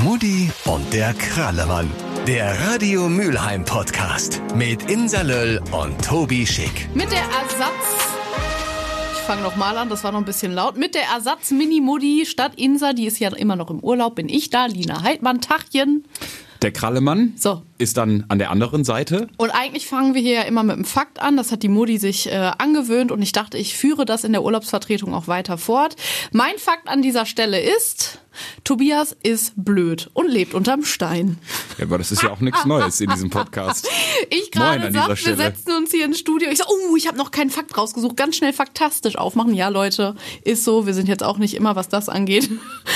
Mutti und der Krallemann. Der Radio Mülheim Podcast mit Insa Löll und Tobi Schick. Mit der Ich fange nochmal an, das war noch ein bisschen laut. Mit der Ersatz-Mini-Mutti statt Insa, die ist ja immer noch im Urlaub, bin ich da, Lina Heidmann, Tachchen. Der Krallemann ist dann an der anderen Seite. Und eigentlich fangen wir hier ja immer mit einem Fakt an. Das hat die Mutti sich angewöhnt und ich dachte, ich führe das in der Urlaubsvertretung auch weiter fort. Mein Fakt an dieser Stelle ist, Tobias ist blöd und lebt unterm Stein. Ja, aber das ist ja auch nichts Neues in diesem Podcast. Ich gerade sagte, wir setzen uns hier ins Studio. Ich so, ich habe noch keinen Fakt rausgesucht. Ganz schnell faktastisch aufmachen. Ja, Leute, ist so. Wir sind jetzt auch nicht immer, was das angeht.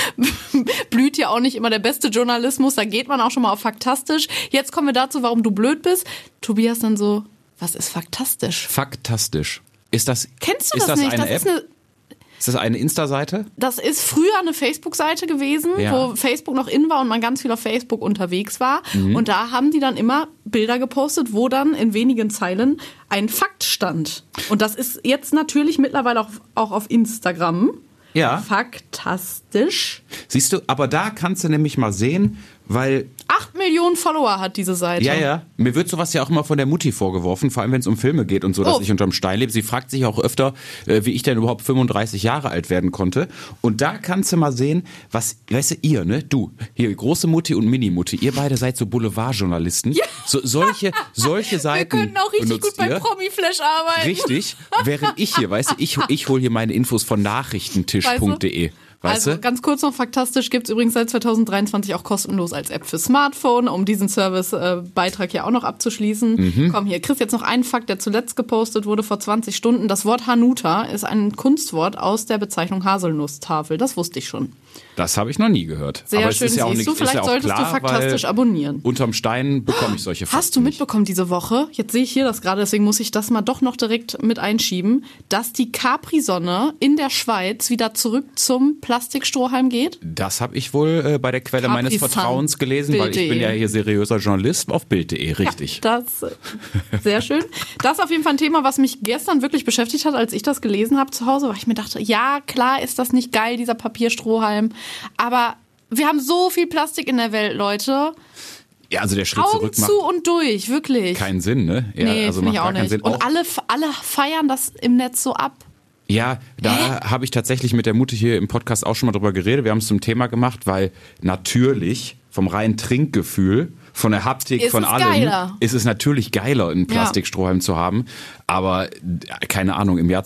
Blüht ja auch nicht immer der beste Journalismus. Da geht man auch schon mal auf faktastisch. Jetzt kommen wir dazu, warum du blöd bist. Tobias dann so, was ist faktastisch? Faktastisch. Ist das, kennst du ist das nicht? Eine Das App? Ist das eine Insta-Seite? Das ist früher eine Facebook-Seite gewesen, wo Facebook noch in war und man ganz viel auf Facebook unterwegs war. Und da haben die dann immer Bilder gepostet, wo dann in wenigen Zeilen ein Fakt stand. Und das ist jetzt natürlich mittlerweile auch auf Instagram. Ja. Faktastisch. Siehst du, aber da kannst du nämlich mal sehen, weil 8 Millionen Follower hat diese Seite. Ja. Mir wird sowas ja auch immer von der Mutti vorgeworfen, vor allem wenn es um Filme geht und so, dass ich unterm Stein lebe. Sie fragt sich auch öfter, wie ich denn überhaupt 35 Jahre alt werden konnte. Und da kannst du mal sehen, was, weißt du, ihr, ne, du, hier, große Mutti und Mini-Mutti, ihr beide seid so Boulevardjournalisten. Ja. Solche Seiten. Wir könnten auch richtig gut bei Promiflash arbeiten. Richtig, während ich hier, weißt du, ich hole hier meine Infos von nachrichtentisch.de. Weißt also ganz kurz noch, faktastisch gibt's übrigens seit 2023 auch kostenlos als App für Smartphone, um diesen Service-Beitrag ja auch noch abzuschließen. Komm hier, Chris, jetzt noch einen Fakt, der zuletzt gepostet wurde vor 20 Stunden. Das Wort Hanuta ist ein Kunstwort aus der Bezeichnung Haselnusstafel. Das wusste ich schon. Das habe ich noch nie gehört. Sehr aber schön, es ist ja auch siehst du, vielleicht solltest du faktastisch abonnieren. Unterm Stein bekomme ich solche Fakten. Hast du mitbekommen diese Woche, jetzt sehe ich hier das gerade, deswegen muss ich das mal doch noch direkt mit einschieben, dass die Capri-Sonne in der Schweiz wieder zurück zum Plastikstrohhalm geht? Das habe ich wohl bei der Quelle meines Vertrauens gelesen, Bild. Weil ich bin ja hier seriöser Journalist auf Bild.de, richtig. Ja, das sehr schön. Das ist auf jeden Fall ein Thema, was mich gestern wirklich beschäftigt hat, als ich das gelesen habe zu Hause, weil ich mir dachte, ja, klar ist das nicht geil, dieser Papierstrohhalm, aber wir haben so viel Plastik in der Welt, Leute. Ja, also der Schritt Augen zurück macht zu und durch, wirklich. keinen Sinn, ne? Ja, nee, also finde macht ich auch gar keinen nicht. Sinn. Und alle feiern das im Netz so ab. Ja, da habe ich tatsächlich mit der Mutti hier im Podcast auch schon mal drüber geredet. Wir haben es zum Thema gemacht, weil natürlich vom reinen Trinkgefühl, von der Haptik, Ist von es allem, geiler. ist es natürlich geiler, einen Plastikstrohhalm zu haben. Aber keine Ahnung, im Jahr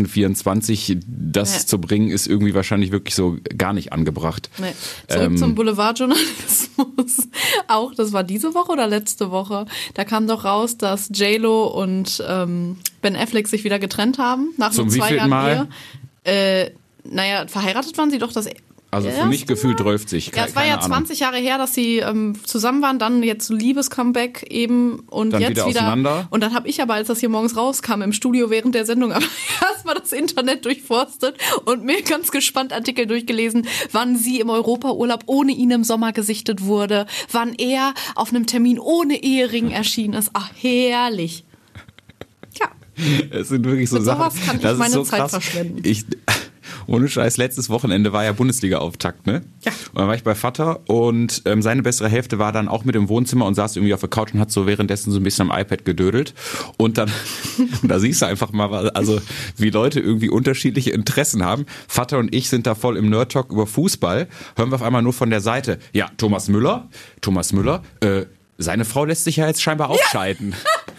2024 das zu bringen, ist irgendwie wahrscheinlich wirklich so gar nicht angebracht. Nee. Zurück zum Boulevardjournalismus. Auch, das war diese Woche oder letzte Woche, da kam doch raus, dass J-Lo und Ben Affleck sich wieder getrennt haben. Nach Zum nur 2 wievielten Jahren Mal? Ehe. Verheiratet waren sie doch das Also für mich gefühlt 12. Ja, es war ja 20 Jahre her, dass sie zusammen waren, dann jetzt so Liebes-Comeback eben und dann jetzt wieder auseinander. Und dann habe ich aber, als das hier morgens rauskam im Studio während der Sendung, aber erstmal das Internet durchforstet und mir ganz gespannt Artikel durchgelesen, wann sie im Europaurlaub ohne ihn im Sommer gesichtet wurde, wann er auf einem Termin ohne Ehering erschienen ist. Ach, herrlich. Ja. Es sind wirklich so Mit Sachen. sowas kann ich meine Zeit verschwenden. Ohne Scheiß, letztes Wochenende war ja Bundesliga-Auftakt, ne? Ja. Und dann war ich bei Vater und seine bessere Hälfte war dann auch mit im Wohnzimmer und saß irgendwie auf der Couch und hat so währenddessen so ein bisschen am iPad gedödelt. Und dann, da siehst du einfach mal, also wie Leute irgendwie unterschiedliche Interessen haben. Vater und ich sind da voll im Nerd-Talk über Fußball. Hören wir auf einmal nur von der Seite, ja, Thomas Müller, seine Frau lässt sich ja jetzt scheinbar aufscheiden.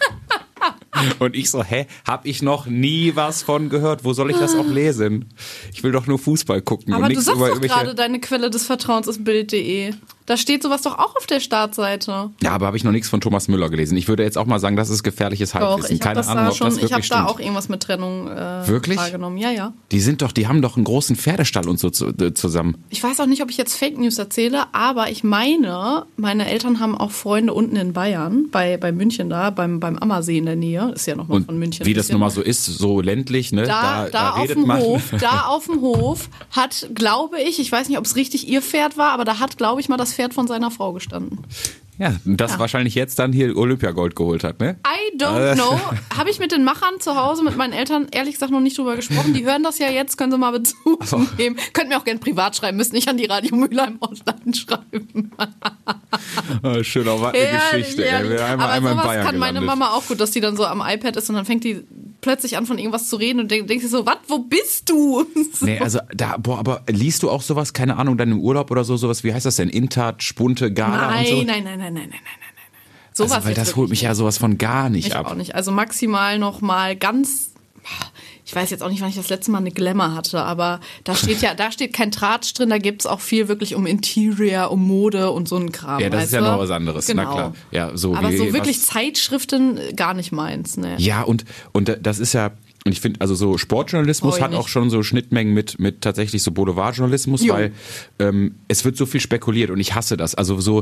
Und ich so, hab ich noch nie was von gehört. Wo soll ich das auch lesen? Ich will doch nur Fußball gucken. Aber und du sagst doch gerade, deine Quelle des Vertrauens ist Bild.de. Da steht sowas doch auch auf der Startseite. Ja, aber habe ich noch nichts von Thomas Müller gelesen. Ich würde jetzt auch mal sagen, das ist gefährliches Halbwissen. Doch, Keine Ahnung, ob das wirklich stimmt. Ich habe da auch irgendwas mit Trennung wahrgenommen. Ja. Die haben doch einen großen Pferdestall und so zusammen. Ich weiß auch nicht, ob ich jetzt Fake News erzähle, aber ich meine Eltern haben auch Freunde unten in Bayern, bei München da, beim Ammersee in der Nähe. Ist ja nochmal von München. Wie das nun mal so ist, so ländlich, ne? Da redet man. Da auf dem Hof hat, glaube ich weiß nicht, ob es richtig ihr Pferd war, aber da hat, glaube ich, mal das Pferd von seiner Frau gestanden. Ja, das wahrscheinlich jetzt dann hier Olympiagold geholt hat, ne? I don't know. Habe ich mit den Machern zu Hause, mit meinen Eltern, ehrlich gesagt noch nicht drüber gesprochen. Die hören das ja jetzt, können sie mal Bezug nehmen. Könnt mir auch gerne privat schreiben, müsst nicht an die Radio Mülheim Ausland schreiben. Schön, auch was eine Geschichte. Aber sowas kann meine Mama auch gut, dass die dann so am iPad ist und dann fängt die plötzlich an, von irgendwas zu reden und denkst dir so, was, wo bist du? So. Nee, also aber liest du auch sowas, keine Ahnung, dann im Urlaub oder sowas, wie heißt das denn? InTouch, Bunte, Gala und so? Nein. Sowas also, weil das holt mich ja sowas von gar nicht ab. Ich auch nicht. Also maximal noch mal ganz, ich weiß jetzt auch nicht, wann ich das letzte Mal eine Glamour hatte, aber da steht kein Tratsch drin, da gibt's auch viel wirklich um Interior, um Mode und so ein Kram. Ja, das ist ja noch was anderes, genau. Na klar. Ja, so aber so wirklich Zeitschriften gar nicht meins, ne. Ja, und das ist ja, und ich finde, also so Sportjournalismus hat auch schon so Schnittmengen mit tatsächlich so Boulevardjournalismus, weil es wird so viel spekuliert und ich hasse das. Also so,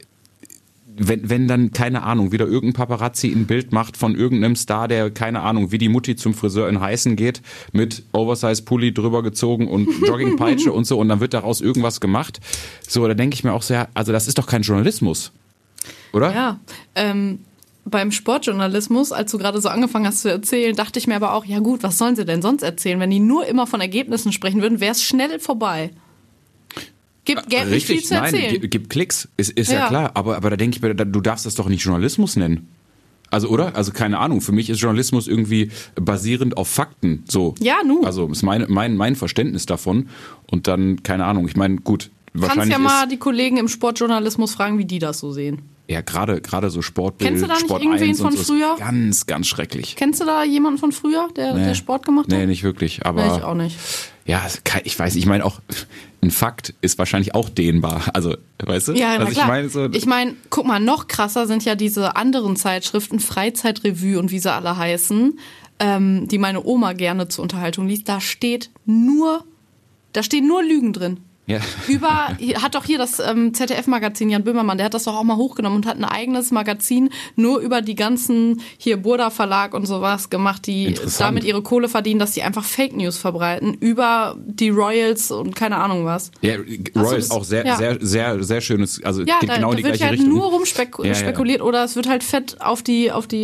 wenn dann, keine Ahnung, wieder irgendein Paparazzi ein Bild macht von irgendeinem Star, der, keine Ahnung, wie die Mutti zum Friseur in Heißen geht, mit Oversize-Pulli drüber gezogen und Joggingpeitsche und so, und dann wird daraus irgendwas gemacht. So, da denke ich mir auch so, ja, also das ist doch kein Journalismus, oder? Ja, beim Sportjournalismus, als du gerade so angefangen hast zu erzählen, dachte ich mir aber auch, ja gut, was sollen sie denn sonst erzählen? Wenn die nur immer von Ergebnissen sprechen würden, wäre es schnell vorbei. Gibt nicht viel zu erzählen. Nein, gibt Klicks, ist ja klar. Aber da denke ich mir, du darfst das doch nicht Journalismus nennen. Also, oder? Also, keine Ahnung. Für mich ist Journalismus irgendwie basierend auf Fakten. So. Ja, nu. Also, ist mein Verständnis davon. Und dann, keine Ahnung. Ich meine, gut. Wahrscheinlich kannst ja mal die Kollegen im Sportjournalismus fragen, wie die das so sehen. Ja, gerade so Sportbild, kennst du da nicht Sport irgendwen 1 von so früher? Ganz, ganz schrecklich. Kennst du da jemanden von früher, der Sport gemacht hat? Nee, nicht wirklich. Aber nee, ich auch nicht. Ja, ich weiß, ich meine auch, ein Fakt ist wahrscheinlich auch dehnbar. Also, weißt du? Ja, na klar. Ich meine, guck mal, noch krasser sind ja diese anderen Zeitschriften, Freizeitrevue und wie sie alle heißen, die meine Oma gerne zur Unterhaltung liest. Da stehen nur Lügen drin. Ja. Hat doch hier das ZDF-Magazin, Jan Böhmermann, der hat das doch auch mal hochgenommen und hat ein eigenes Magazin nur über die ganzen, hier Burda Verlag und sowas gemacht, die damit ihre Kohle verdienen, dass die einfach Fake News verbreiten über die Royals und keine Ahnung was. Ja, Royals auch sehr schönes, also geht genau in die gleiche Richtung. Ja, da wird halt nur rumspekuliert oder es wird halt fett auf die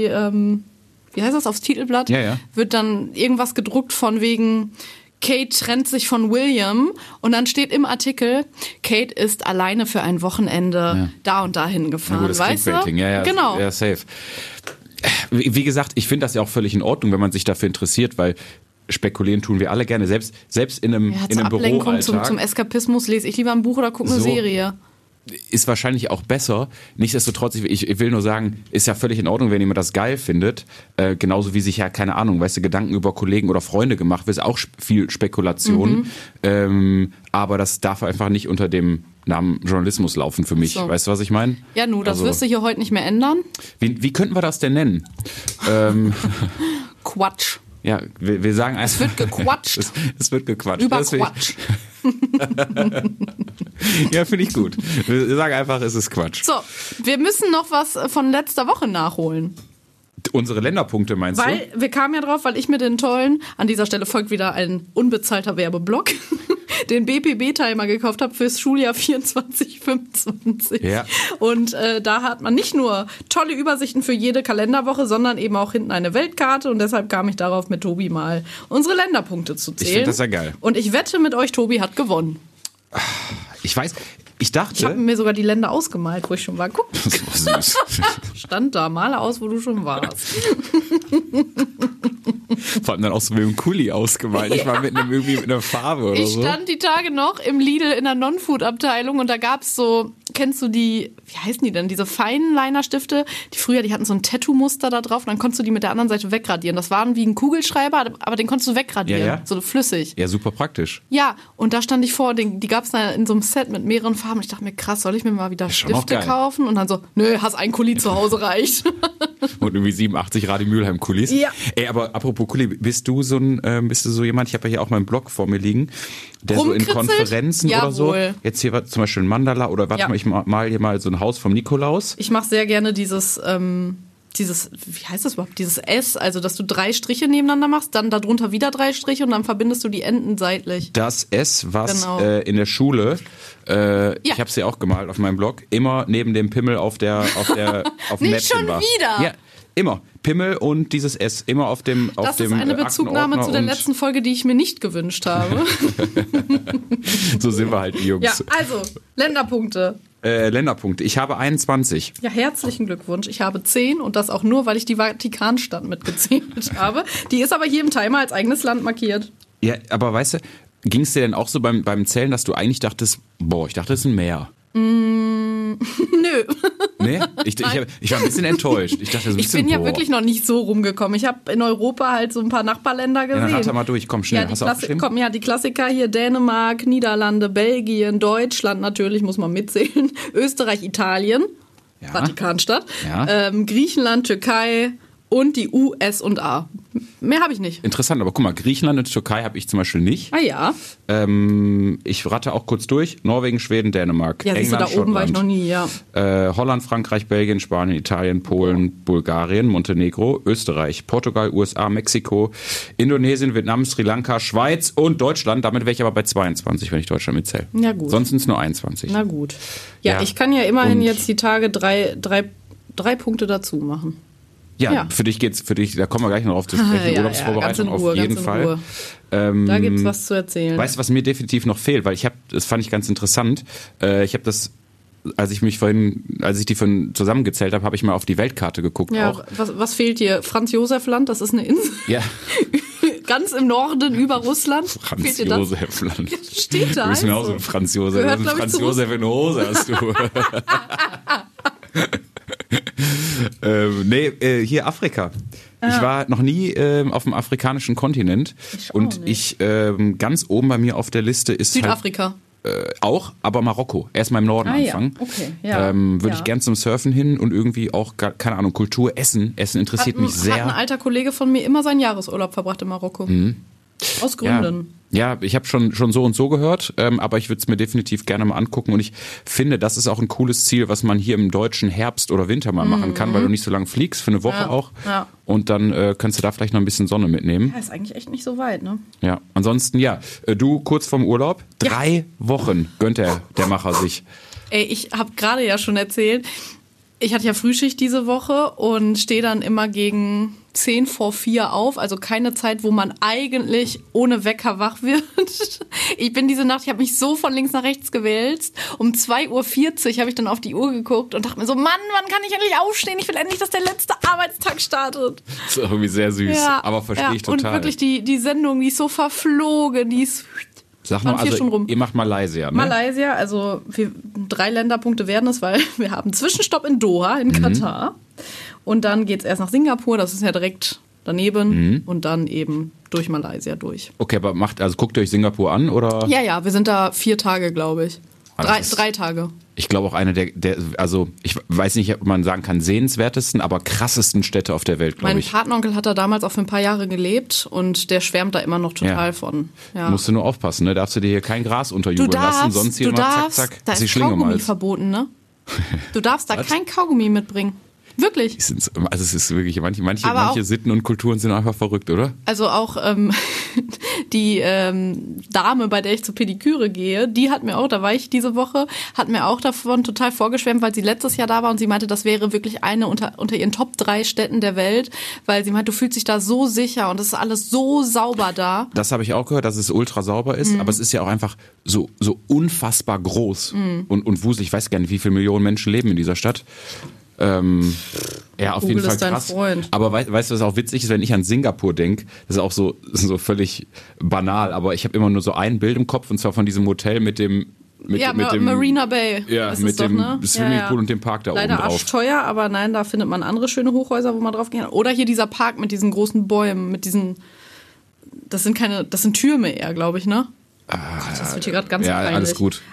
wie heißt das, aufs Titelblatt, wird dann irgendwas gedruckt von wegen Kate trennt sich von William und dann steht im Artikel, Kate ist alleine für ein Wochenende da und dahin gefahren, gutes weißt du? Ja, genau. Ja, safe. Wie gesagt, ich finde das ja auch völlig in Ordnung, wenn man sich dafür interessiert, weil spekulieren tun wir alle gerne, selbst in einem Büroalltag. Zum Eskapismus lese ich lieber ein Buch oder gucke eine Serie. Ist wahrscheinlich auch besser. Nichtsdestotrotz, ich will nur sagen, ist ja völlig in Ordnung, wenn jemand das geil findet. Genauso wie sich ja, keine Ahnung, weißt du, Gedanken über Kollegen oder Freunde gemacht wird, ist auch viel Spekulation. Aber das darf einfach nicht unter dem Namen Journalismus laufen für mich. So. Weißt du, was ich meine? Ja, das wirst du hier heute nicht mehr ändern. Wie könnten wir das denn nennen? Quatsch. Ja, wir sagen einfach... Es wird gequatscht. Es wird gequatscht. Über Quatsch. Ja, finde ich gut. Wir sagen einfach, es ist Quatsch. So, wir müssen noch was von letzter Woche nachholen. Unsere Länderpunkte meinst du? Weil wir kamen ja drauf, weil ich mir den tollen, an dieser Stelle folgt wieder ein unbezahlter Werbeblock, den BPB-Timer gekauft habe fürs Schuljahr 24/25. Ja. Und da hat man nicht nur tolle Übersichten für jede Kalenderwoche, sondern eben auch hinten eine Weltkarte. Und deshalb kam ich darauf, mit Tobi mal unsere Länderpunkte zu zählen. Ich finde das ja geil. Und ich wette mit euch, Tobi hat gewonnen. Ich weiß, ich dachte... Ich habe mir sogar die Länder ausgemalt, wo ich schon war. Guck. Das ist so süß. Stand da, male aus, wo du schon warst. Vor allem dann auch so mit einem Kuli ausgemalt. Ich war mit einer Farbe oder so. Ich stand die Tage noch im Lidl in der Non-Food-Abteilung und da gab's so, kennst du die, wie heißen die denn, diese feinen Liner-Stifte, die hatten so ein Tattoo-Muster da drauf und dann konntest du die mit der anderen Seite wegradieren. Das waren wie ein Kugelschreiber, aber den konntest du wegradieren, so flüssig. Ja, super praktisch. Ja, und da stand ich vor, die gab's da in so einem Set mit mehreren Farben. Ich dachte mir, krass, soll ich mir mal wieder Stifte kaufen? Und dann so, nö, hast ein Kuli zu Hause, reicht. Und irgendwie 87 Radio Mülheim Kulis. Ja. Ey, aber apropos Kuli, bist du so jemand, ich habe ja hier auch meinen Blog vor mir liegen, der so in Konferenzen oder so, jetzt hier war zum Beispiel ein Mandala oder warte mal, ich mal hier mal so ein Haus vom Nikolaus. Ich mache sehr gerne dieses wie heißt das überhaupt, dieses S, also dass du 3 Striche nebeneinander machst, dann darunter wieder 3 Striche und dann verbindest du die Enden seitlich. Das S, was in der Schule, ich habe es ja auch gemalt auf meinem Blog, immer neben dem Pimmel auf dem Nicht schon war. wieder! Ja, immer. Pimmel und dieses S, immer auf dem Das ist eine Bezugnahme zu der letzten Folge, die ich mir nicht gewünscht habe. So sind wir halt, die Jungs. Ja, also, Länderpunkte. Länderpunkte. Ich habe 21. Ja, herzlichen Glückwunsch. Ich habe 10 und das auch nur, weil ich die Vatikanstadt mitgezählt habe. Die ist aber hier im Timer als eigenes Land markiert. Ja, aber weißt du, ging es dir denn auch so beim Zählen, dass du eigentlich dachtest, ich dachte, es ist ein Meer? Nö. Nee? Ich war ein bisschen enttäuscht. Ich dachte, ich bin ja wirklich noch nicht so rumgekommen. Ich habe in Europa halt so ein paar Nachbarländer gesehen. Ja, dann rate mal durch, komm schnell. Ja, hast du aufgeschrieben? Die Klassiker hier: Dänemark, Niederlande, Belgien, Deutschland natürlich, muss man mitzählen, Österreich, Italien, ja. Vatikanstadt, ja. Griechenland, Türkei und die USA. Mehr habe ich nicht. Interessant, aber guck mal, Griechenland und Türkei habe ich zum Beispiel nicht. Ah ja. Ich rate auch kurz durch. Norwegen, Schweden, Dänemark, ja, England, da oben war ich noch nie, ja. Holland, Frankreich, Belgien, Spanien, Italien, Polen, Bulgarien, Montenegro, Österreich, Portugal, USA, Mexiko, Indonesien, Vietnam, Sri Lanka, Schweiz und Deutschland. Damit wäre ich aber bei 22, wenn ich Deutschland mitzähle. Ja gut. Sonst sind es nur 21. Na gut. Ja, ich kann ja immerhin jetzt die Tage drei Punkte dazu machen. Ja, für dich, da kommen wir gleich noch drauf zu sprechen. Urlaubsvorbereitung auf jeden Fall. Da gibt's was zu erzählen. Weißt du, was mir definitiv noch fehlt? Weil das fand ich ganz interessant. Ich habe das, als ich die vorhin zusammengezählt habe, habe ich mal auf die Weltkarte geguckt. Ja, auch. Was fehlt dir? Franz-Josef-Land, das ist eine Insel. Ja. Ganz im Norden über Russland. Franz-Josef-Land. Ja, steht da. Du bist mir auch so ein Franz-Josef. Ein Franz-Josef in der Hose hast du. Hier Afrika. Ich war noch nie auf dem afrikanischen Kontinent. Ganz oben bei mir auf der Liste ist Südafrika. Auch, aber Marokko. Erstmal im Norden anfangen. Ja. Okay. Ja. Würde ich gern zum Surfen hin und irgendwie auch, keine Ahnung, Kultur, Essen. Essen interessiert mich sehr. Hat ein alter Kollege von mir immer seinen Jahresurlaub verbracht in Marokko. Mhm. Aus Gründen. Ja, ich habe schon so und so gehört, aber ich würde es mir definitiv gerne mal angucken und ich finde, das ist auch ein cooles Ziel, was man hier im deutschen Herbst oder Winter mal machen kann, weil du nicht so lange fliegst, für eine Woche auch. Ja. Und dann kannst du da vielleicht noch ein bisschen Sonne mitnehmen. Ja, ist eigentlich echt nicht so weit, ne? Ja, ansonsten, du kurz vorm Urlaub, 3 Wochen gönnt der Macher sich. Ey, ich habe gerade ja schon erzählt, ich hatte ja Frühschicht diese Woche und stehe dann immer gegen 10 vor 4 auf, also keine Zeit, wo man eigentlich ohne Wecker wach wird. Ich bin diese Nacht, ich habe mich so von links nach rechts gewälzt. Um 2:40 Uhr habe ich dann auf die Uhr geguckt und dachte mir so, Mann, wann kann ich endlich aufstehen? Ich will endlich, dass der letzte Arbeitstag startet. Das ist irgendwie sehr süß, aber verstehe ich total. Und wirklich die Sendung, die ist so verflogen, die ist... Sag mal, also ihr macht Malaysia, ne? Malaysia, also 3 Länderpunkte werden es, weil wir haben Zwischenstopp in Doha, in Katar. Und dann geht's erst nach Singapur, das ist ja direkt daneben. Und dann eben durch Malaysia durch. Okay, aber guckt ihr euch Singapur an, oder? Ja, wir sind da 4 Tage, glaube ich. 3 Tage. Ich glaube auch eine also ich weiß nicht, ob man sagen kann, sehenswertesten, aber krassesten Städte auf der Welt, glaube ich. Mein Patenonkel hat da damals auch für ein paar Jahre gelebt und der schwärmt da immer noch total von. Ja. Musst du nur aufpassen, ne? Darfst du dir hier kein Gras unterjubeln lassen, sonst hier immer zack, da ist Kaugummi verboten, ne? Du darfst da kein Kaugummi mitbringen. Wirklich. Also es ist wirklich, manche Sitten und Kulturen sind einfach verrückt, oder? Also auch die Dame, bei der ich zur Pediküre gehe, da war ich diese Woche, hat mir auch davon total vorgeschwärmt, weil sie letztes Jahr da war und sie meinte, das wäre wirklich eine unter ihren Top 3 Städten der Welt, weil sie meinte, du fühlst dich da so sicher und es ist alles so sauber da. Das habe ich auch gehört, dass es ultra sauber ist, aber es ist ja auch einfach so unfassbar groß und wuselig. Ich weiß gar nicht, wie viele Millionen Menschen leben in dieser Stadt. Auf Google jeden Fall ist dein krass. Freund. Aber weißt du, was auch witzig ist, wenn ich an Singapur denke, das ist auch so völlig banal, aber ich habe immer nur so ein Bild im Kopf und zwar von diesem Hotel mit dem Marina Bay. Ja, mit dem Swimmingpool und dem Park da leider oben drauf. Leider arschteuer, aber nein, da findet man andere schöne Hochhäuser, wo man drauf gehen kann. Oder hier dieser Park mit diesen großen Bäumen, mit diesen, das sind Türme eher, glaube ich, ne? Gott, das wird hier gerade ganz peinlich. Ja, alles gut.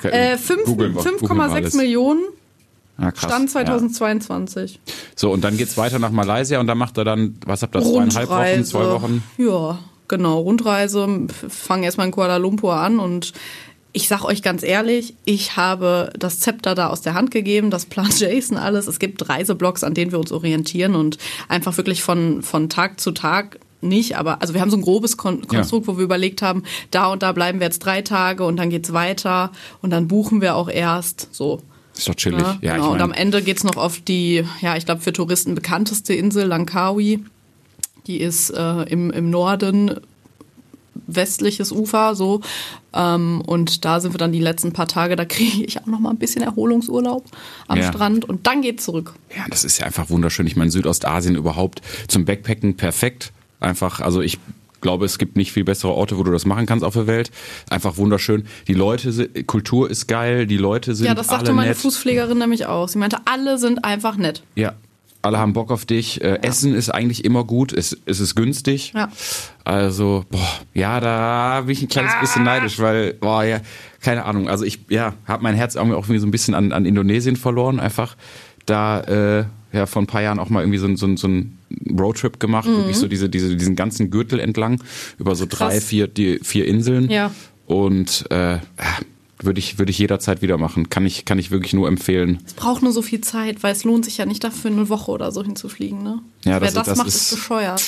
5,6 Millionen. Ah, krass. Stand 2022. Ja. So, und dann geht's weiter nach Malaysia und dann macht er dann, was habt ihr, 2,5 Wochen, 2 Wochen? Ja, genau, Rundreise. Fangen erstmal in Kuala Lumpur an und ich sag euch ganz ehrlich, ich habe das Zepter da aus der Hand gegeben, das Plan Jason alles. Es gibt Reiseblogs, an denen wir uns orientieren und einfach wirklich von Tag zu Tag nicht, aber also wir haben so ein grobes Konstrukt, wo wir überlegt haben, da und da bleiben wir jetzt 3 Tage und dann geht's weiter und dann buchen wir auch erst so. Ist doch chillig. Ja, genau. Und am Ende geht's noch auf die, ich glaube für Touristen bekannteste Insel, Langkawi. Die ist im Norden, westliches Ufer, so. Und da sind wir dann die letzten paar Tage, da kriege ich auch noch mal ein bisschen Erholungsurlaub am Strand und dann geht's zurück. Ja, das ist ja einfach wunderschön. Ich meine, Südostasien überhaupt zum Backpacken perfekt. Einfach, also ich glaube, es gibt nicht viel bessere Orte, wo du das machen kannst auf der Welt. Einfach wunderschön. Die Leute, Kultur ist geil, die Leute sind alle nett. Ja, das sagte meine Fußpflegerin nämlich auch. Sie meinte, alle sind einfach nett. Ja. Alle haben Bock auf dich. Essen ist eigentlich immer gut. Es ist günstig. Ja. Also, da bin ich ein kleines bisschen neidisch, weil, keine Ahnung. Also ich, habe mein Herz auch irgendwie so ein bisschen an Indonesien verloren. Einfach da, vor ein paar Jahren auch mal irgendwie so ein Roadtrip gemacht. Wirklich so diesen ganzen Gürtel entlang. Über so 3, 4 Inseln. Ja. Und, würde ich jederzeit wieder machen. Kann ich wirklich nur empfehlen. Es braucht nur so viel Zeit, weil es lohnt sich ja nicht dafür, eine Woche oder so hinzufliegen. Ne? Ja, wer das macht, ist bescheuert.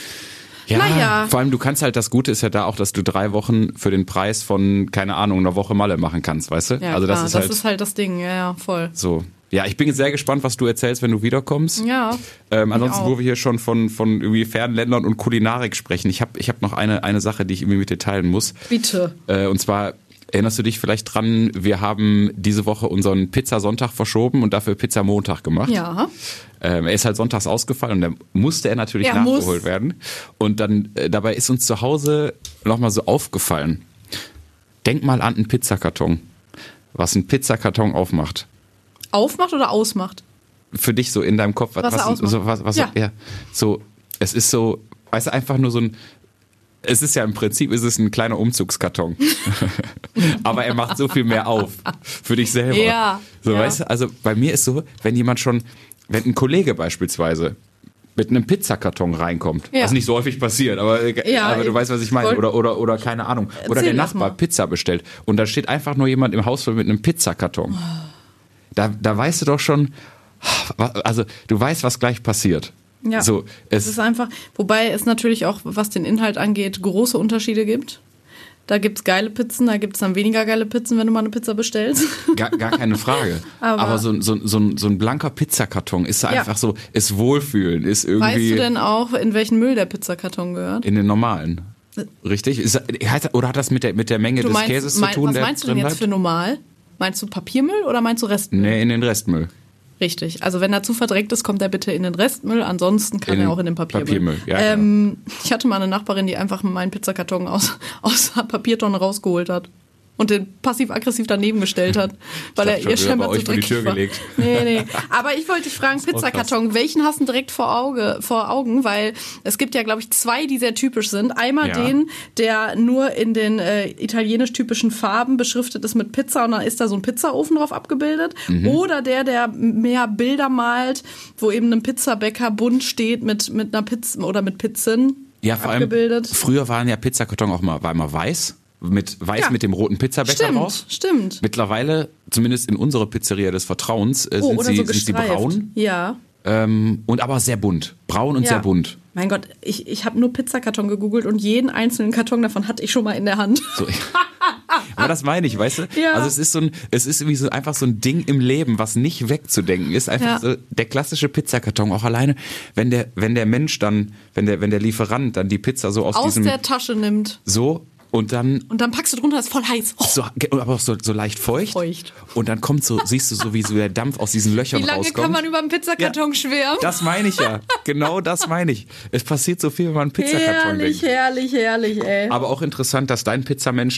Ja, vor allem du kannst halt, das Gute ist ja da auch, dass du 3 Wochen für den Preis von, keine Ahnung, einer Woche Malle machen kannst, weißt du? Ja, also das ist halt das Ding, ja, voll. So. Ja, ich bin jetzt sehr gespannt, was du erzählst, wenn du wiederkommst. Ja. Ansonsten, wo wir hier schon von irgendwie fernen Ländern und Kulinarik sprechen, ich hab noch eine Sache, die ich irgendwie mit dir teilen muss. Bitte. Und zwar, erinnerst du dich vielleicht dran, wir haben diese Woche unseren Pizzasonntag verschoben und dafür Pizzamontag gemacht. Ja. Er ist halt sonntags ausgefallen und dann musste er natürlich nachgeholt werden. Und dann dabei ist uns zu Hause nochmal so aufgefallen. Denk mal an einen Pizzakarton. Was ein Pizzakarton aufmacht. Aufmacht oder ausmacht? Für dich so in deinem Kopf. Es ist so, weißt du, einfach nur so ein. Es ist ja im Prinzip ein kleiner Umzugskarton. Aber er macht so viel mehr auf. Für dich selber. Ja. So, weißt du, also bei mir ist so, wenn ein Kollege beispielsweise mit einem Pizzakarton reinkommt, was nicht so häufig passiert, aber du weißt, was ich meine. Oder keine Ahnung. Oder der Nachbar Pizza bestellt. Und da steht einfach nur jemand im Haus mit einem Pizzakarton. Da weißt du doch schon, also du weißt, was gleich passiert. Ja, so, es ist einfach, wobei es natürlich auch, was den Inhalt angeht, große Unterschiede gibt. Da gibt's geile Pizzen, da gibt's dann weniger geile Pizzen, wenn du mal eine Pizza bestellst. Gar keine Frage. Aber so ein blanker Pizzakarton ist einfach so, ist Wohlfühlen, ist irgendwie... Weißt du denn auch, in welchen Müll der Pizzakarton gehört? In den normalen. Richtig? Oder hat das mit der Menge des Käses zu tun? Was meinst du denn jetzt für normal? Meinst du Papiermüll oder meinst du Restmüll? Nee, in den Restmüll. Richtig. Also wenn er zu verdreckt ist, kommt er bitte in den Restmüll. Ansonsten kann er auch in den Papiermüll. Ja, ich hatte mal eine Nachbarin, die einfach meinen Pizzakarton aus der Papiertonne rausgeholt hat. Und den passiv-aggressiv daneben gestellt hat, weil er ihr scheinbar zu dreckig war. Gelegt. Nee. Aber ich wollte dich fragen, Pizzakarton, welchen hast du direkt vor Augen? Weil es gibt ja, glaube ich, 2, die sehr typisch sind. Einmal den, der nur in den italienisch-typischen Farben beschriftet ist mit Pizza und dann ist da so ein Pizzaofen drauf abgebildet. Mhm. Oder der mehr Bilder malt, wo eben ein Pizzabäcker bunt steht mit einer Pizza oder mit Pizzen abgebildet. Allem, früher waren ja Pizzakarton war immer weiß. Mit dem roten Pizzabäcker drauf. Stimmt. Mittlerweile, zumindest in unserer Pizzeria des Vertrauens, sind sie braun. Ja. Und aber sehr bunt. Braun und sehr bunt. Mein Gott, ich habe nur Pizzakarton gegoogelt und jeden einzelnen Karton davon hatte ich schon mal in der Hand. So. Aber das meine ich, weißt du? Ja. Also es ist irgendwie so einfach so ein Ding im Leben, was nicht wegzudenken ist. Einfach so der klassische Pizzakarton. Auch alleine, wenn der Mensch dann, wenn der Lieferant dann die Pizza so aus der Tasche nimmt. So. Und dann packst du drunter, das ist voll heiß. Oh. So, aber auch so leicht feucht. Und dann siehst du so, wie so der Dampf aus diesen Löchern rauskommt. Wie lange kann man über einen Pizzakarton schwärmen? Das meine ich ja. Genau das meine ich. Es passiert so viel, wenn man einen Pizzakarton denkt. Herrlich, ey. Aber auch interessant, dass dein Pizzamensch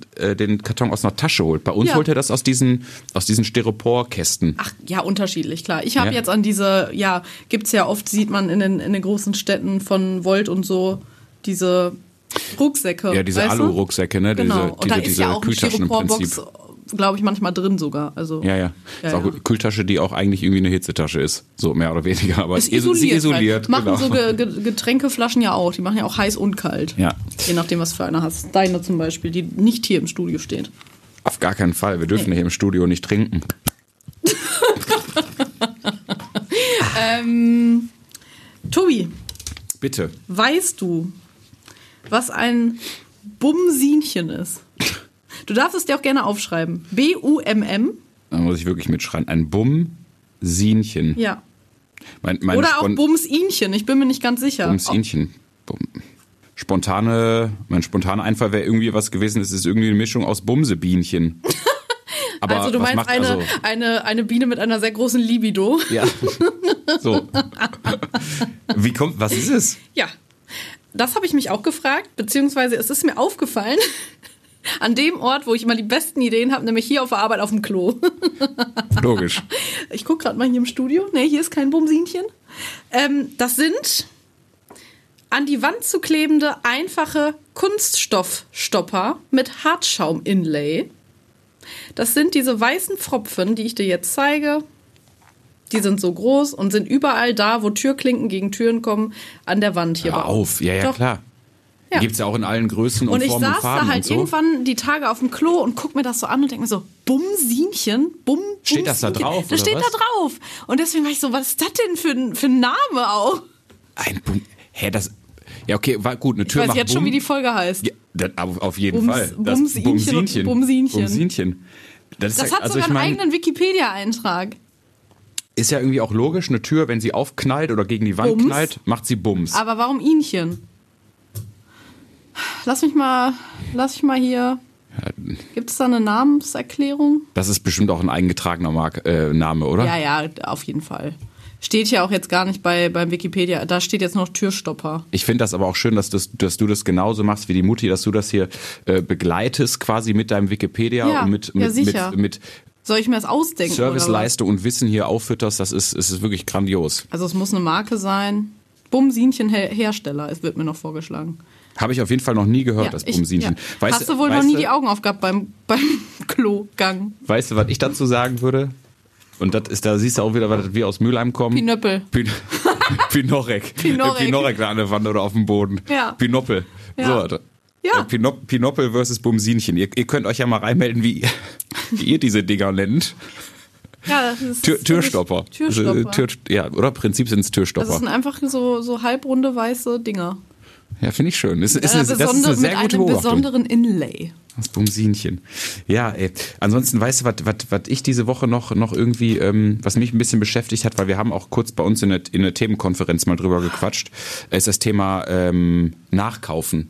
den Karton aus einer Tasche holt. Bei uns holt er das aus diesen Styroporkästen. Ach ja, unterschiedlich, klar. Ich habe jetzt an diese, gibt's ja oft, sieht man in den großen Städten von Volt und so, diese Rucksäcke. Ja, diese Alu-Rucksäcke, ne? Genau. Und da ist ja auch eine Styroporbox, glaube ich, manchmal drin sogar. Also, ja. Ist auch eine Kühltasche, die auch eigentlich irgendwie eine Hitzetasche ist. So mehr oder weniger. Aber ist isoliert. Machen so Getränkeflaschen ja auch. Die machen ja auch heiß und kalt. Ja. Je nachdem, was für eine hast. Deine zum Beispiel, die nicht hier im Studio steht. Auf gar keinen Fall. Wir dürfen hier im Studio nicht trinken. Tobi. Bitte. Weißt du, was ein Bumsinchen ist? Du darfst es dir auch gerne aufschreiben. B-U-M-M. Da muss ich wirklich mitschreiben. Ein Bumsinchen. Ja. Mein Oder auch Bumsinchen, ich bin mir nicht ganz sicher. Bumsinchen. Mein spontaner Einfall wäre irgendwie was gewesen, es ist irgendwie eine Mischung aus Bumsebienchen. Aber also du meinst eine Biene mit einer sehr großen Libido. Ja. So. Was ist es? Ja, das habe ich mich auch gefragt, beziehungsweise es ist mir aufgefallen, an dem Ort, wo ich immer die besten Ideen habe, nämlich hier auf der Arbeit auf dem Klo. Logisch. Ich gucke gerade mal hier im Studio. Ne, hier ist kein Bumsinchen. Das sind an die Wand zu klebende, einfache Kunststoffstopper mit Hartschaum-Inlay. Das sind diese weißen Pfropfen, die ich dir jetzt zeige. Die sind so groß und sind überall da, wo Türklinken gegen Türen kommen, an der Wand hier. Hör auf, ja, Doch. klar. Ja. Gibt es ja auch in allen Größen und Formen und Farben. Und ich saß da halt irgendwann die Tage auf dem Klo und guck mir das so an und denke mir so, Bumsinchen? Steht das da drauf? Das steht da drauf. Und deswegen war ich so, was ist das denn für ein Name auch? Ein Bum... Hä, das... Ja, okay, war gut, eine Tür macht Bum. Ich weiß jetzt schon, wie die Folge heißt. Ja, auf jeden Fall. Bumsinchen. Bumsinchen. Das hat sogar einen eigenen Wikipedia-Eintrag. Ist ja irgendwie auch logisch, eine Tür, wenn sie aufknallt oder gegen die Wand knallt, macht sie Bums. Aber warum Inchen? Lass mich mal hier. Gibt es da eine Namenserklärung? Das ist bestimmt auch ein eingetragener Name, oder? Ja, auf jeden Fall. Steht ja auch jetzt gar nicht beim Wikipedia. Da steht jetzt noch Türstopper. Ich finde das aber auch schön, dass du das genauso machst wie die Mutti, dass du das hier begleitest quasi mit deinem Wikipedia und mit soll ich mir das ausdenken? Serviceleistung und Wissen hier auffütterst. Das ist wirklich grandios. Also es muss eine Marke sein. Bumsinchen Hersteller, es wird mir noch vorgeschlagen. Habe ich auf jeden Fall noch nie gehört, das Bumsinchen. Ja. Hast du wohl noch nie die Augen aufgehabt beim Klogang? Weißt du, was ich dazu sagen würde? Und da siehst du auch wieder, was wie aus Mülheim kommt. Pinöppel. Pinorek. Pinorek da an der Wand oder auf dem Boden. Ja. Pinoppel. Ja. So, ja. Pinoppel versus Bumsinchen. Ihr könnt euch ja mal reinmelden, wie ihr diese Dinger nennt. Ja, das ist Türstopper. Türstopper. Ja, oder? Im Prinzip sind es Türstopper. Das sind einfach so halbrunde weiße Dinger. Ja, finde ich schön. Das ist eine sehr gute Beobachtung. Mit einem besonderen Inlay. Das Bumsinchen. Ja, ey. Ansonsten, weißt du, was ich diese Woche noch irgendwie, was mich ein bisschen beschäftigt hat, weil wir haben auch kurz bei uns in der Themenkonferenz mal drüber gequatscht, ist das Thema Nachkaufen.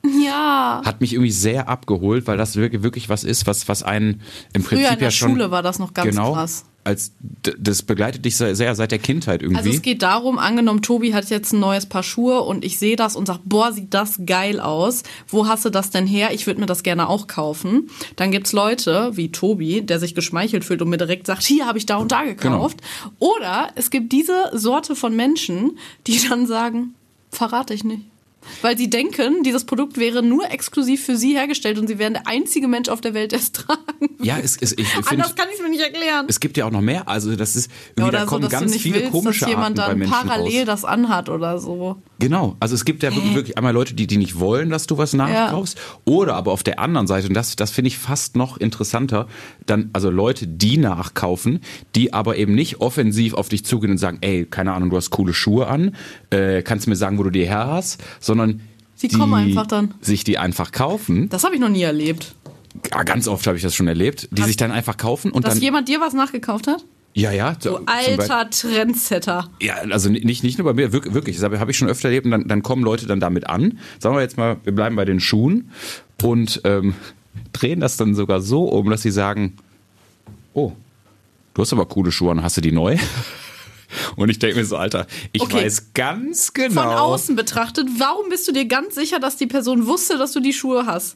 Ja. Hat mich irgendwie sehr abgeholt, weil das wirklich was ist, was einen im Prinzip früher in der ja schon... Schule war das noch ganz krass. Das begleitet dich sehr seit der Kindheit irgendwie. Also es geht darum, angenommen, Tobi hat jetzt ein neues Paar Schuhe und ich sehe das und sage, boah, sieht das geil aus. Wo hast du das denn her? Ich würde mir das gerne auch kaufen. Dann gibt's Leute wie Tobi, der sich geschmeichelt fühlt und mir direkt sagt, hier habe ich da und da gekauft. Genau. Oder es gibt diese Sorte von Menschen, die dann sagen, verrate ich nicht. Weil sie denken, dieses Produkt wäre nur exklusiv für sie hergestellt und sie wären der einzige Mensch auf der Welt, der es tragen. Ja, ich finde, anders kann ich es mir nicht erklären. Es gibt ja auch noch mehr. Also das ist irgendwie, oder da kommen so, dass ganz du nicht viele willst, komische dass jemand Arten dann bei Menschen parallel raus. das anhat oder so. Genau, also es gibt ja wirklich einmal Leute, die nicht wollen, dass du was nachkaufst, oder aber auf der anderen Seite, und das finde ich fast noch interessanter, dann also Leute, die nachkaufen, die aber eben nicht offensiv auf dich zugehen und sagen, ey, keine Ahnung, du hast coole Schuhe an, kannst du mir sagen, wo du die her hast, sondern sie kommen einfach dann. Sich die einfach kaufen. Das habe ich noch nie erlebt. Ja, ganz oft habe ich das schon erlebt, die sich dann einfach kaufen und dass dann... Dass jemand dir was nachgekauft hat? Ja. So alter Trendsetter. Ja, also nicht nur bei mir, wirklich. Das habe ich schon öfter erlebt und dann kommen Leute dann damit an. Sagen wir jetzt mal, wir bleiben bei den Schuhen und drehen das dann sogar so um, dass sie sagen, oh, du hast aber coole Schuhe an, hast du die neu? Und ich denke mir so, Alter, ich weiß ganz genau. Von außen betrachtet, warum bist du dir ganz sicher, dass die Person wusste, dass du die Schuhe hast?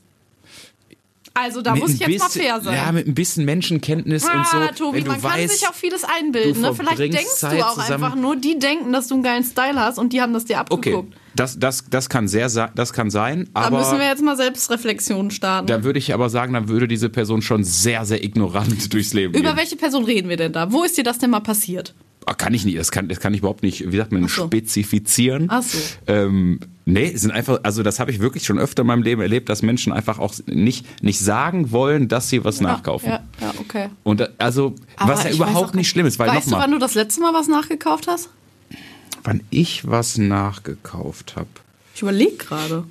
Also da muss ich jetzt mal fair sein. Ja, mit ein bisschen Menschenkenntnis und so. Tobi, wenn du man weißt, kann sich auch vieles einbilden. Ne? Vielleicht denkst Zeit du auch zusammen. einfach nur, die denken, dass du einen geilen Style hast und die haben das dir abgeguckt. Okay, das kann sein, aber... Da müssen wir jetzt mal Selbstreflexion starten. Da würde ich aber sagen, dann würde diese Person schon sehr, sehr ignorant durchs Leben gehen. Über welche Person reden wir denn da? Wo ist dir das denn mal passiert? Kann ich nicht, das kann ich überhaupt nicht, wie sagt man, spezifizieren. Ach so. Nee, sind einfach, also das habe ich wirklich schon öfter in meinem Leben erlebt, dass Menschen einfach auch nicht sagen wollen, dass sie was nachkaufen. Ja, okay. Und also, aber was ja überhaupt nicht schlimm ist, weil weißt du, wann du das letzte Mal was nachgekauft hast? Wann ich was nachgekauft habe? Ich überlege gerade.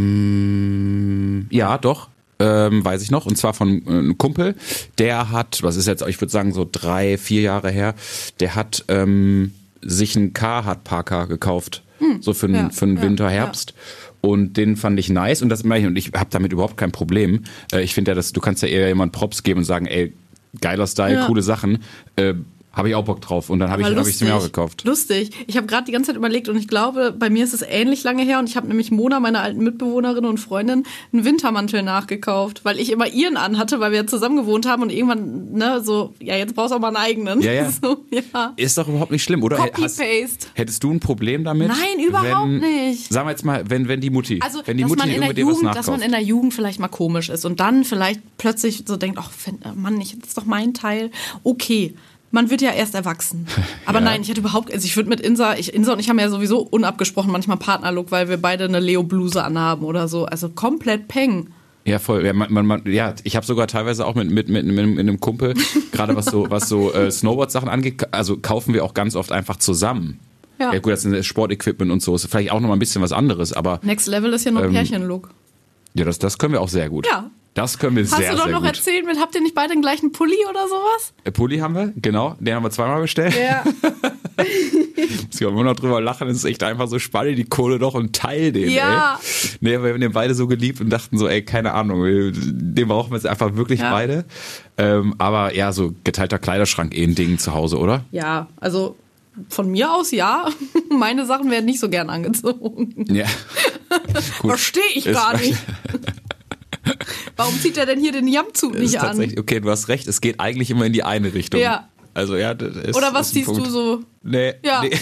Ja, doch. Weiß ich noch, und zwar von einem Kumpel, der hat, was ist jetzt, ich würde sagen so 3-4 Jahre her, der hat sich einen Carhartt Parker gekauft, so für den Winter, Herbst. Und den fand ich nice und ich habe damit überhaupt kein Problem. Ich finde ja, du kannst ja eher jemand Props geben und sagen, ey, geiler Style, coole Sachen. Habe ich auch Bock drauf. Und dann habe ich sie mir auch gekauft. Lustig. Ich habe gerade die ganze Zeit überlegt und ich glaube, bei mir ist es ähnlich lange her und ich habe nämlich Mona, meiner alten Mitbewohnerin und Freundin, einen Wintermantel nachgekauft, weil ich immer ihren anhatte, weil wir zusammen gewohnt haben und irgendwann, jetzt brauchst du auch mal einen eigenen. Ja. So, ja. Ist doch überhaupt nicht schlimm, oder? Copy-paste. Hättest du ein Problem damit? Nein, überhaupt nicht. Sagen wir jetzt mal, wenn die Mutti, also, wenn die Mutti irgendwo dir was nachkauft. Dass man in der Jugend vielleicht mal komisch ist und dann vielleicht plötzlich so denkt, ach Mann, das ist doch mein Teil. Okay. Man wird ja erst erwachsen. Aber nein, ich würde mit Insa und ich haben ja sowieso unabgesprochen manchmal Partnerlook, weil wir beide eine Leo-Bluse anhaben oder so. Also komplett Peng. Ja, voll. Ja, ich habe sogar teilweise auch mit einem Kumpel, gerade was so Snowboard-Sachen angeht, also kaufen wir auch ganz oft einfach zusammen. Ja gut, das ist Sportequipment und so, ist vielleicht auch noch mal ein bisschen was anderes, aber... Next Level ist ja nur Pärchenlook. Ja, das können wir auch sehr gut. Ja. Das können wir sehr, sehr gut. Hast du doch noch erzählt, habt ihr nicht beide den gleichen Pulli oder sowas? Pulli haben wir, genau. Den haben wir zweimal bestellt. Ja. Muss ich auch immer noch drüber lachen. Es ist echt einfach so spannend, die Kohle doch und teil den, ey. Nee, aber wir haben den beide so geliebt und dachten so, ey, keine Ahnung, den brauchen wir jetzt einfach wirklich beide. Aber ja, so geteilter Kleiderschrank ein Ding zu Hause, oder? Ja, also von mir aus ja. Meine Sachen werden nicht so gern angezogen. Ja. Verstehe ich gar nicht. Warum zieht er denn hier den Jumpsuit nicht an? Okay, du hast recht, es geht eigentlich immer in die eine Richtung. Ja. Also ja, oder was ziehst du so? Nee. Ja. Nee.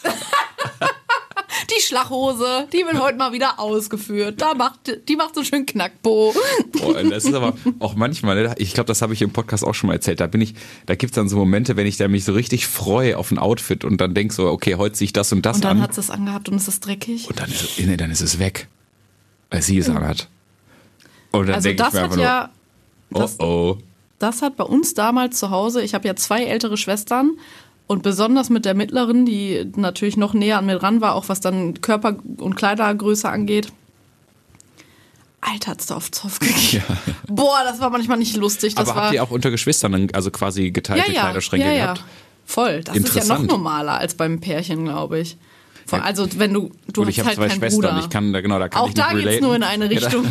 Die Schlachhose, die wird heute mal wieder ausgeführt. Die macht so schön Knackpo. Das ist aber auch manchmal, ich glaube, das habe ich im Podcast auch schon mal erzählt, da gibt's dann so Momente, wenn ich da mich so richtig freue auf ein Outfit und dann denk so, okay, heute ziehe ich das und das an. Und dann hat sie es angehabt und es ist dreckig. Und dann ist es weg, weil sie es anhat. Und dann also denke ich mir einfach nur, das hat bei uns damals zu Hause, ich habe ja 2 ältere Schwestern und besonders mit der mittleren, die natürlich noch näher an mir dran war, auch was dann Körper- und Kleidergröße angeht. Alter, hat's da auf Zoff gegeben. Ja. Boah, das war manchmal nicht lustig. Aber habt ihr auch unter Geschwistern, also quasi geteilte Kleiderschränke gehabt? Ja, voll. Das ist ja noch normaler als beim Pärchen, glaube ich. Also wenn du hast ich halt 2 keinen Schwestern, Bruder. Da kann auch ich nicht da relaten. Geht's nur in eine Richtung.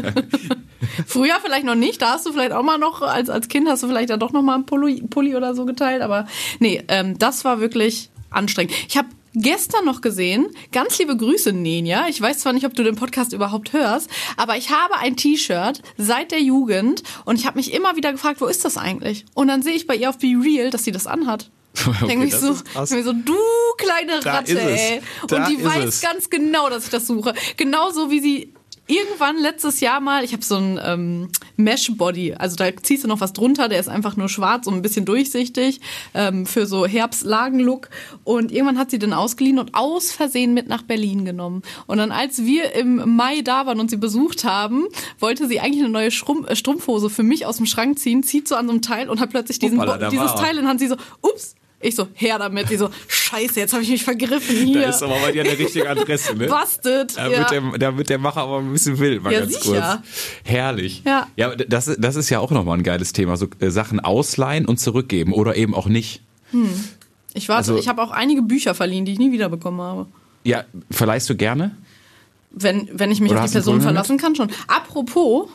Früher vielleicht noch nicht, da hast du vielleicht auch mal noch, als Kind hast du vielleicht dann doch noch mal einen Pulli oder so geteilt, aber nee, das war wirklich anstrengend. Ich habe gestern noch gesehen, ganz liebe Grüße, Nenja. Ich weiß zwar nicht, ob du den Podcast überhaupt hörst, aber ich habe ein T-Shirt seit der Jugend und ich habe mich immer wieder gefragt, wo ist das eigentlich? Und dann sehe ich bei ihr auf Be Real, dass sie das anhat. Okay, denke ich so, du kleine Ratte, ey. Und die weiß ganz genau, dass ich das suche. Genauso wie sie irgendwann letztes Jahr mal, ich habe so ein Mesh-Body, also da ziehst du noch was drunter, der ist einfach nur schwarz und ein bisschen durchsichtig, für so Herbstlagen-Look. Und irgendwann hat sie den ausgeliehen und aus Versehen mit nach Berlin genommen. Und dann, als wir im Mai da waren und sie besucht haben, wollte sie eigentlich eine neue Strumpfhose für mich aus dem Schrank ziehen, zieht so an so einem Teil und hat plötzlich dieses Teil in der Hand, sie so, ups. Ich so, her damit. Die so, scheiße, jetzt habe ich mich vergriffen hier. Da ist aber bei dir eine richtige Adresse, ne? Busted. Da wird der Macher aber ein bisschen wild, mal ganz sicher. Kurz. Herrlich. Ja, das ist ja auch nochmal ein geiles Thema. So Sachen ausleihen und zurückgeben oder eben auch nicht. Ich habe auch einige Bücher verliehen, die ich nie wiederbekommen habe. Ja, verleihst du gerne? Wenn ich mich auf die Person verlassen kann, schon. Apropos...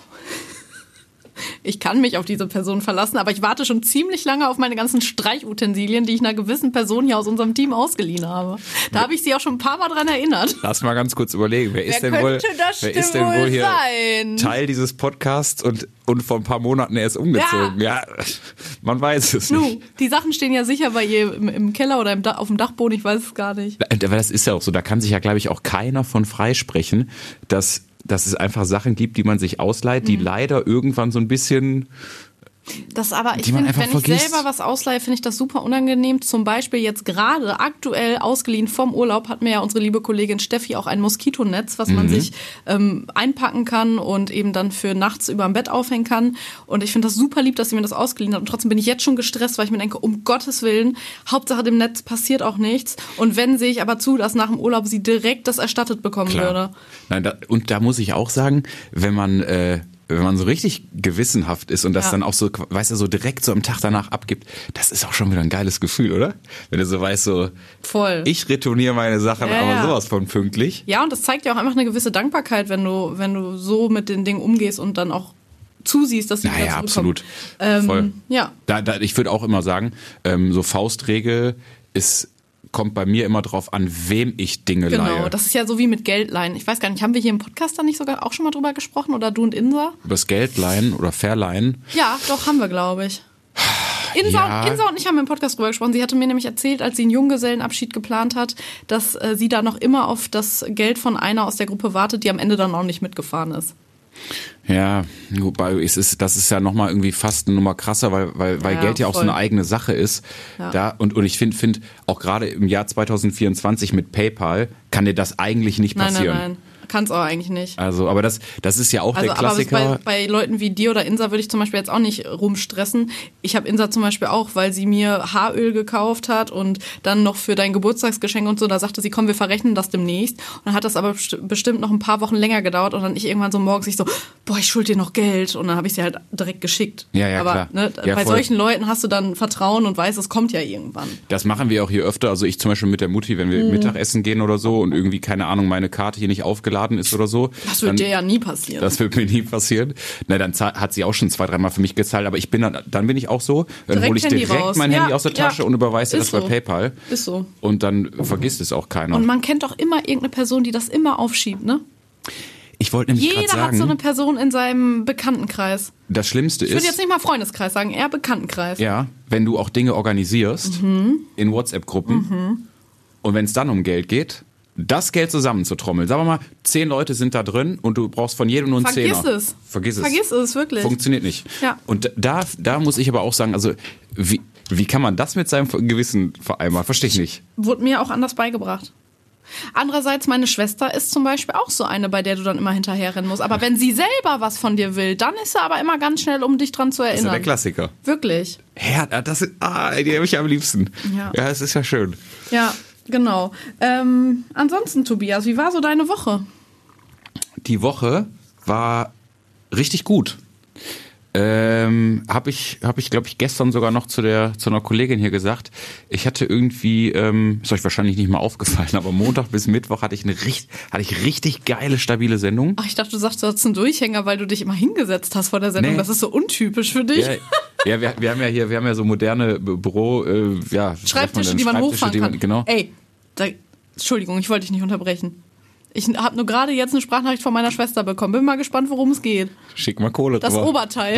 Ich kann mich auf diese Person verlassen, aber ich warte schon ziemlich lange auf meine ganzen Streichutensilien, die ich einer gewissen Person hier aus unserem Team ausgeliehen habe. Da habe ich sie auch schon ein paar Mal dran erinnert. Lass mal ganz kurz überlegen, wer ist denn wohl hier sein? Teil dieses Podcasts und vor ein paar Monaten erst umgezogen? Ja, man weiß es nicht. Die Sachen stehen ja sicher bei ihr im Keller oder auf dem Dachboden, ich weiß es gar nicht. Aber das ist ja auch so, da kann sich ja, glaube ich, auch keiner von freisprechen, dass es einfach Sachen gibt, die man sich ausleiht, die leider irgendwann so ein bisschen Das aber, ich die man finde, einfach wenn ich vergisst. selber was ausleihe, finde ich das super unangenehm. Zum Beispiel jetzt gerade aktuell ausgeliehen vom Urlaub hat mir ja unsere liebe Kollegin Steffi auch ein Moskitonetz, was man sich einpacken kann und eben dann für nachts über dem Bett aufhängen kann. Und ich finde das super lieb, dass sie mir das ausgeliehen hat. Und trotzdem bin ich jetzt schon gestresst, weil ich mir denke, um Gottes Willen, Hauptsache dem Netz passiert auch nichts. Und wenn, sehe ich aber zu, dass nach dem Urlaub sie direkt das erstattet bekommen würde. Nein, da muss ich auch sagen, wenn man so richtig gewissenhaft ist und das dann auch so, weißt du, so direkt so am Tag danach abgibt, das ist auch schon wieder ein geiles Gefühl, oder? Wenn du so weißt, so, voll. Ich retourniere meine Sachen, aber sowas von pünktlich. Ja, und das zeigt ja auch einfach eine gewisse Dankbarkeit, wenn du so mit den Dingen umgehst und dann auch zusiehst, dass sie wieder zurückkommen. Absolut. Voll. Ja. Ich würde auch immer sagen, so Faustregel kommt bei mir immer drauf an, wem ich Dinge leihe. Genau, das ist ja so wie mit Geldleihen. Ich weiß gar nicht, haben wir hier im Podcast da nicht sogar auch schon mal drüber gesprochen oder du und Insa? Über das Geldleihen oder Verleihen? Ja, doch, haben wir, glaube ich. Insa und ich haben im Podcast drüber gesprochen. Sie hatte mir nämlich erzählt, als sie einen Junggesellenabschied geplant hat, dass sie da noch immer auf das Geld von einer aus der Gruppe wartet, die am Ende dann auch nicht mitgefahren ist. Ja, wobei das ist ja nochmal irgendwie fast eine Nummer krasser, weil Geld ja auch so eine eigene Sache ist. Ja. Und ich finde auch gerade im Jahr 2024 mit PayPal kann dir das eigentlich nicht passieren. Nein. Kann es auch eigentlich nicht. Also, aber das ist ja auch der Klassiker. Aber bei Leuten wie dir oder Insa würde ich zum Beispiel jetzt auch nicht rumstressen. Ich habe Insa zum Beispiel auch, weil sie mir Haaröl gekauft hat und dann noch für dein Geburtstagsgeschenk und so, da sagte sie, komm, wir verrechnen das demnächst. Und dann hat das aber bestimmt noch ein paar Wochen länger gedauert und dann ich irgendwann so morgens so, boah, ich schulde dir noch Geld. Und dann habe ich sie halt direkt geschickt. Ja, aber klar. Ne, ja, bei voll. solchen Leuten hast du dann Vertrauen und weißt, es kommt ja irgendwann. Das machen wir auch hier öfter. Also ich zum Beispiel mit der Mutti, wenn wir Mittagessen gehen oder so und irgendwie, keine Ahnung, meine Karte hier nicht aufgeladen ist oder so. Das wird dir ja nie passieren. Das wird mir nie passieren. Na, dann hat sie auch schon 2-3 Mal für mich gezahlt, aber dann bin ich auch so, dann hole ich direkt mein Handy aus der Tasche und überweise das bei PayPal. Ist so. Und dann vergisst es auch keiner. Und man kennt doch immer irgendeine Person, die das immer aufschiebt, ne? Ich wollte nämlich gerade sagen, jeder hat so eine Person in seinem Bekanntenkreis. Das Schlimmste ist... Ich würde jetzt nicht mal Freundeskreis sagen, eher Bekanntenkreis. Ja, wenn du auch Dinge organisierst in WhatsApp-Gruppen und wenn es dann um Geld geht, das Geld zusammenzutrommeln. Sagen wir mal, 10 Leute sind da drin und du brauchst von jedem nur einen Zehner. Vergiss es, wirklich. Funktioniert nicht. Ja. Und da muss ich aber auch sagen, also wie kann man das mit seinem Gewissen vereinbaren? Verstehe ich nicht. Wurde mir auch anders beigebracht. Andererseits, meine Schwester ist zum Beispiel auch so eine, bei der du dann immer hinterherrennen musst. Aber wenn sie selber was von dir will, dann ist sie aber immer ganz schnell, um dich dran zu erinnern. Das ist ja der Klassiker. Wirklich. Ja, die habe ich am liebsten. Ja, es ist ja schön. Ja, genau. Ansonsten, Tobias, wie war so deine Woche? Die Woche war richtig gut. Habe ich glaube ich, gestern sogar noch zu einer Kollegin hier gesagt. Ich hatte irgendwie, ist euch wahrscheinlich nicht mal aufgefallen, aber Montag bis Mittwoch hatte ich richtig geile, stabile Sendung. Ach, ich dachte, du sagst, du hattest einen Durchhänger, weil du dich immer hingesetzt hast vor der Sendung. Nee. Das ist so untypisch für dich. Ja, wir haben ja so moderne Schreibtische, die man hochfahren kann. Genau. Ey, Entschuldigung, ich wollte dich nicht unterbrechen. Ich habe nur gerade jetzt eine Sprachnachricht von meiner Schwester bekommen. Bin mal gespannt, worum es geht. Schick mal Kohle das drüber. Oberteil.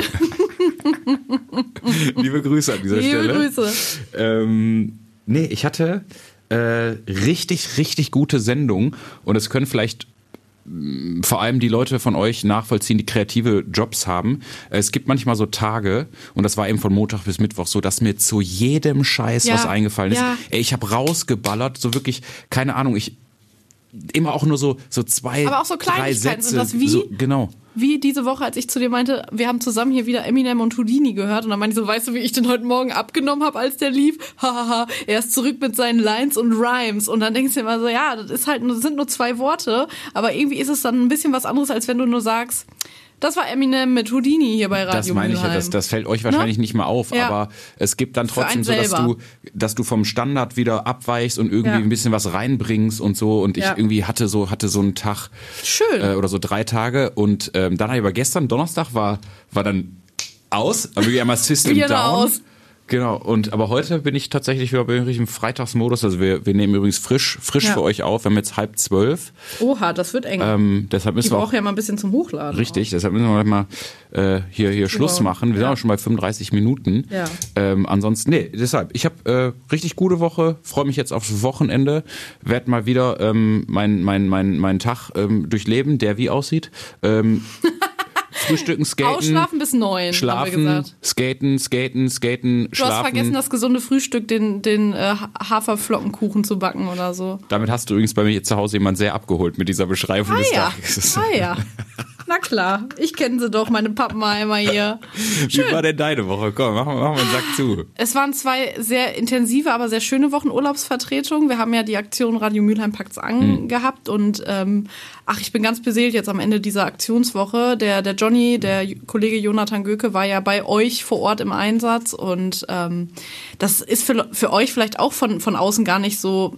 Liebe Grüße an dieser Stelle. Liebe Grüße. Ich hatte richtig gute Sendung und es können vielleicht vor allem die Leute von euch nachvollziehen, die kreative Jobs haben. Es gibt manchmal so Tage, und das war eben von Montag bis Mittwoch so, dass mir zu jedem Scheiß was eingefallen ist. Ja. Ey, ich habe rausgeballert, so wirklich, keine Ahnung, immer auch nur so 2, aber auch so 3 Sätze. Sind das wie? So, genau. Wie diese Woche, als ich zu dir meinte, wir haben zusammen hier wieder Eminem und Houdini gehört und dann meinte ich so, weißt du, wie ich den heute Morgen abgenommen habe, als der lief? Hahaha, er ist zurück mit seinen Lines und Rhymes und dann denkst du immer so, ja, das sind nur 2 Worte, aber irgendwie ist es dann ein bisschen was anderes, als wenn du nur sagst, das war Eminem mit Houdini hier bei Radio Das meine ich ja, das fällt euch wahrscheinlich nicht mal auf, aber es gibt dann trotzdem so, dass du vom Standard wieder abweichst und irgendwie ein bisschen was reinbringst und so und ich irgendwie hatte so einen Tag oder so 3 Tage und dann habe ich aber gestern, Donnerstag war dann aus, aber wie einmal System down. Aus. Genau, aber heute bin ich tatsächlich wieder im Freitagsmodus, also wir nehmen übrigens frisch für euch auf, wir haben jetzt 11:30. Oha, das wird eng. Deshalb müssen wir brauchen ja mal ein bisschen zum Hochladen. Richtig, deshalb müssen wir mal hier Schluss machen. Wir sind auch schon bei 35 Minuten. Ja. Ansonsten, deshalb, ich habe richtig gute Woche, freue mich jetzt aufs Wochenende, werde mal wieder meinen Tag durchleben, der wie aussieht. Frühstücken, skaten. Ausschlafen bis 9, schlafen, haben wir gesagt. skaten, schlafen. Du hast vergessen, das gesunde Frühstück, den Haferflockenkuchen zu backen oder so. Damit hast du übrigens bei mir zu Hause jemand sehr abgeholt mit dieser Beschreibung des Tages. Ja. Na klar, ich kenne sie doch, meine Pappenheimer hier. Wie war denn deine Woche? Komm, mach mal einen Sack zu. Es waren 2 sehr intensive, aber sehr schöne Wochen Urlaubsvertretung. Wir haben ja die Aktion Radio Mülheim packt's an gehabt und ich bin ganz beseelt jetzt am Ende dieser Aktionswoche. Der Johnny, der Kollege Jonathan Göke, war ja bei euch vor Ort im Einsatz und das ist für euch vielleicht auch von außen gar nicht so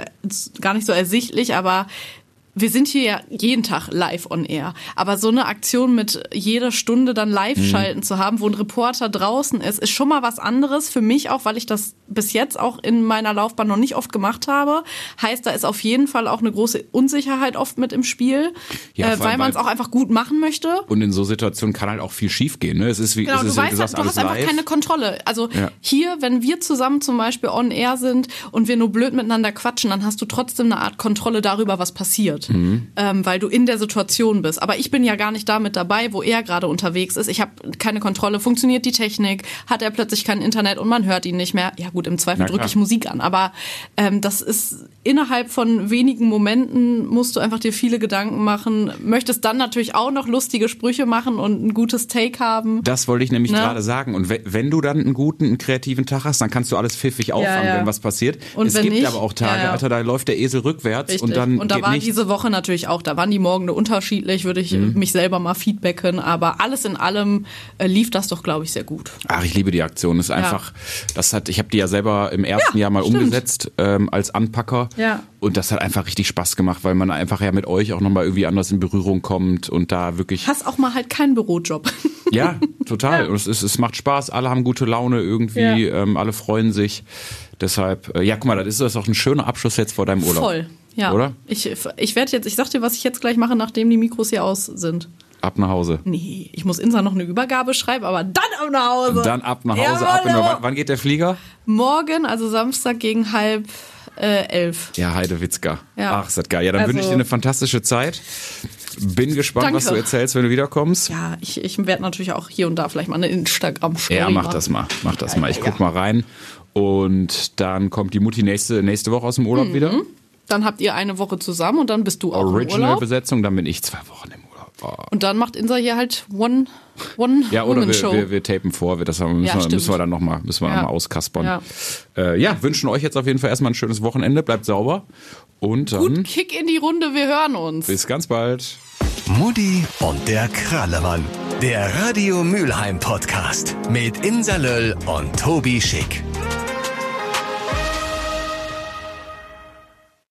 ersichtlich, aber wir sind hier ja jeden Tag live on air, aber so eine Aktion mit jeder Stunde dann live schalten zu haben, wo ein Reporter draußen ist schon mal was anderes für mich auch, weil ich das bis jetzt auch in meiner Laufbahn noch nicht oft gemacht habe. Heißt, da ist auf jeden Fall auch eine große Unsicherheit oft mit im Spiel, weil man es auch einfach gut machen möchte. Und in so Situationen kann halt auch viel schief gehen. Ne? Es ist wie genau, du hast einfach keine Kontrolle. Also hier, wenn wir zusammen zum Beispiel on air sind und wir nur blöd miteinander quatschen, dann hast du trotzdem eine Art Kontrolle darüber, was passiert. Weil du in der Situation bist. Aber ich bin ja gar nicht damit dabei, wo er gerade unterwegs ist. Ich habe keine Kontrolle. Funktioniert die Technik? Hat er plötzlich kein Internet und man hört ihn nicht mehr? Ja gut, im Zweifel drücke ich Musik an. Aber das ist innerhalb von wenigen Momenten musst du einfach dir viele Gedanken machen. Möchtest dann natürlich auch noch lustige Sprüche machen und ein gutes Take haben. Das wollte ich nämlich gerade sagen. Und wenn du dann einen kreativen Tag hast, dann kannst du alles pfiffig auffangen, wenn was passiert. Und es gibt nicht, aber auch Tage, Alter, da läuft der Esel rückwärts. Richtig. Und dann und da geht war nichts. diese Woche natürlich auch, da waren die Morgen unterschiedlich, würde ich mich selber mal feedbacken, aber alles in allem lief das doch, glaube ich, sehr gut. Ach, ich liebe die Aktion. Das ist einfach, ich habe die ja selber im ersten Jahr mal umgesetzt als Anpacker. Ja. Und das hat einfach richtig Spaß gemacht, weil man einfach mit euch auch nochmal irgendwie anders in Berührung kommt und da wirklich... Hast auch mal halt keinen Bürojob. Ja, total. Und es macht Spaß, alle haben gute Laune irgendwie, alle freuen sich. Deshalb, guck mal, das ist auch ein schöner Abschluss jetzt vor deinem Urlaub. Voll. Ja, oder? Ich sag dir, was ich jetzt gleich mache, nachdem die Mikros hier aus sind. Ab nach Hause. Nee, ich muss Insa noch eine Übergabe schreiben, aber dann ab nach Hause. Dann ab nach Hause. Wann geht der Flieger? Morgen, also Samstag gegen 10:30. Ja, Heidewitzka. Ja. Ach, ist das geil. Ja, dann wünsche ich dir eine fantastische Zeit. Bin gespannt, was du erzählst, wenn du wiederkommst. Ja, ich werde natürlich auch hier und da vielleicht mal eine Instagram-Story machen. Ja, mach das mal. Ich guck mal rein. Und dann kommt die Mutti nächste Woche aus dem Urlaub wieder. Dann habt ihr eine Woche zusammen und dann bist du auch im Urlaub. Original-Besetzung, dann bin ich 2 Wochen im Urlaub. Oh. Und dann macht Insa hier halt One-Woman-Show. Wir tapen vor, müssen wir dann nochmal auskaspern. Ja. Wünschen euch jetzt auf jeden Fall erstmal ein schönes Wochenende, bleibt sauber und dann... Gut, Kick in die Runde, wir hören uns. Bis ganz bald. Mutti und der Krallemann, der Radio Mülheim Podcast mit Insa Löll und Tobi Schick.